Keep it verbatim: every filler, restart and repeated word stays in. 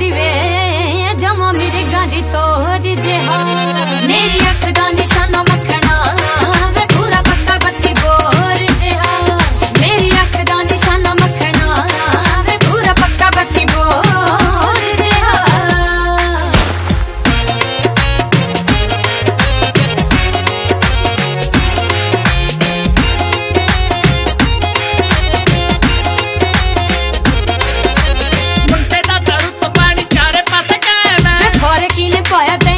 बत्ती वे जमा मेरे गांधी तोर जेहा मेरी अख दा निशाना मखना वे पूरा पक्का बत्ती बोर जेहा मेरी अख दा निशाना मखना वे पूरा पक्का बत्ती बोर जेहा मुंडे दा दारू तो पानी चारे पासे कायम है खोर कीने पाया ते